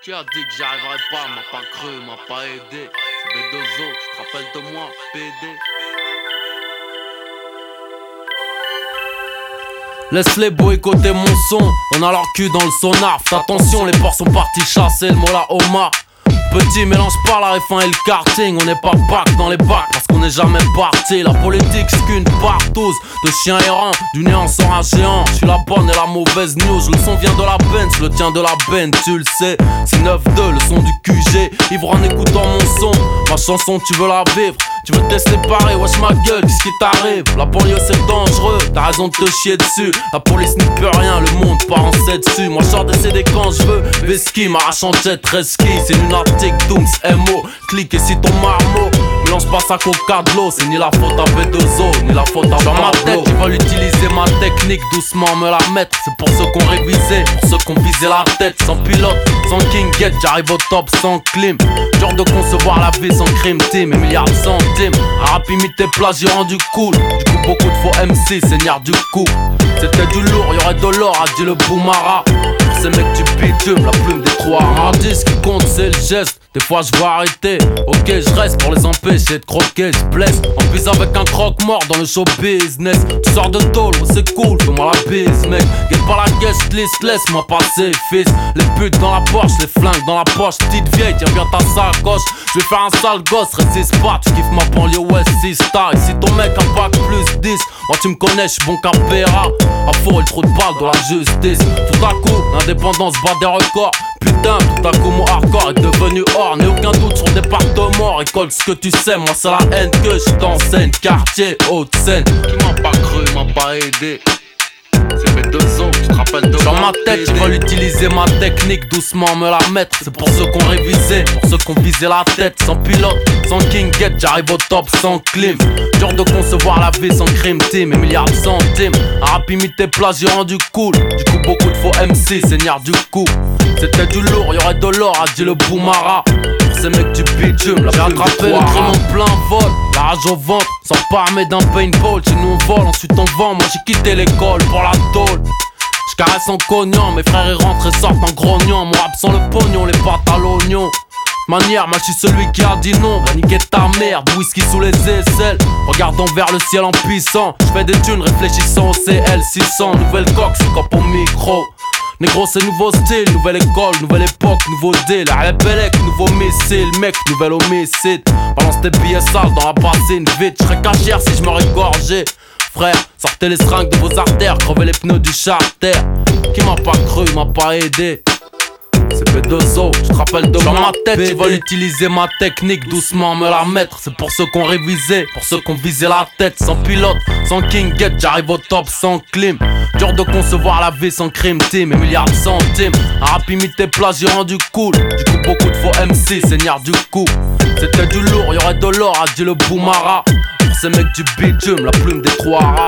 Qui a dit que j'y arriverais pas, m'a pas cru, m'a pas aidé. C'est B2O, tu te rappelles de moi, PD. Laisse-les boycotter mon son, on a leur cul dans le sonar. Fais attention, les porcs sont partis chasser le mola Omar. Petit mélange pas la F1 et le karting. On n'est pas back dans les bacs parce qu'on n'est jamais parti. La politique c'est qu'une partouze de chiens errants. Du néant sort un géant. Je suis la bonne et la mauvaise news. Le son vient de la Benz, le tien de la benne. Tu le sais, c'est 9-2, le son du QG. Ivre en écoutant mon son. Ma chanson tu veux la vivre. Tu veux te séparer, wesh ma gueule, qu'est-ce qui t'arrive? La banlieue c'est dangereux, t'as raison de te chier dessus. La police n'y peut rien, le monde part en 7 dessus. Moi je sors des CD quand je veux. Veski, m'arrache en jet, reski. C'est lunatique, Dooms, MO. Clique et si ton marmot. Mélange pas ça coca de l'eau. C'est ni la faute à B2O, ni la faute à dans ma tête, ils veulent utiliser ma technique. Doucement me la mettre, c'est pour ceux qu'on révisé. Pour ceux qu'on visait la tête, sans pilote, sans king get. J'arrive au top sans clim. Genre de concevoir la vie sans crime team. Et milliards de centimes. Un rap imite tes plages, j'ai rendu cool. Du coup beaucoup de faux MC, seigneur du coup. C'était du lourd, y'aurait de l'or, a dit le Boumara. Pour ces mecs du bitume, la plume des trois radis. Ce qui compte c'est le geste. Des fois je vais arrêter, ok je reste pour les empêcher de croquer, je blesse. En plus avec un croque-mort dans le show business. Tu sors de tôle, oh, c'est cool, fais-moi la bise mec. Guette pas la guest list, laisse-moi passer fils. Les putes dans la poche, les flingues dans la poche. Petite vieille, tiens bien ta sacoche. Je vais faire un sale gosse, résiste pas. Tu kiffes ma banlieue West 6 Star. Et si ton mec a bac plus 10, moi tu me connais, je suis bon qu'un péra. À faux, il trop de balles dans la justice. Tout à coup, l'indépendance bat des records. Putain, tout à coup mon hardcore est devenu or. N'ai aucun doute sur le département. Récolte ce que tu sais, moi c'est la haine que je t'enseigne. Quartier, Haute-Seine. Qui m'a pas cru, m'a pas aidé. C'est B2O, tu te rappelles de dans ma tête, ils veulent utiliser ma technique. Doucement me la mettre, c'est pour ceux qu'on révisé. Pour ceux qu'on visait la tête, sans pilote, sans king get. J'arrive au top sans clim. Dur de concevoir la vie sans crime team. Et milliards de centimes. Un rap imite tes plages, j'ai rendu cool. Du coup beaucoup de faux MC, seigneur du coup. C'était du lourd, y'aurait de l'or, a dit le Boumara. Pour ces mecs du bitume, la j'ai attrapé le crime en plein vol. La rage au ventre, sans pas armé d'un paintball. Chez nous on vole, ensuite on vend. Moi j'ai quitté l'école pour la tôle. J'caresse en cognant, mes frères ils rentrent et sortent en grognant. Mon rap sans le pognon, les pâtes à l'oignon. Manière, moi je suis celui qui a dit non. Va niquer ta merde, whisky sous les aisselles. Regardant vers le ciel en puissant. J'fais des thunes réfléchissant au CL600. Nouvelle coque, c'est cop au micro. Négro c'est nouveau style, nouvelle école, nouvelle époque, nouveau deal. La Pelec, nouveau missile, mec, nouvel homicide. Balance tes billets sales dans la bassine vite. J'serais cachère si je m'aurais gorgé. Frère, sortez les seringues de vos artères, crevez les pneus du charter. Qui m'a pas cru, m'a pas aidé. C'est B2O, tu te rappelles de moi. Dans ma tête, ils veulent utiliser ma technique. Doucement me la mettre, c'est pour ceux qu'on révisé. Pour ceux qu'on visait la tête, sans pilote, sans king get. J'arrive au top sans clim. Dur de concevoir la vie sans crime team. Et milliards de centimes. Un rap imite tes plages, j'ai rendu cool. Du coup beaucoup de faux MC, seigneur du coup. C'était du lourd, y'aurait de l'or, a dit le Boumara. Pour ces mecs du bitume, la plume des trois rats.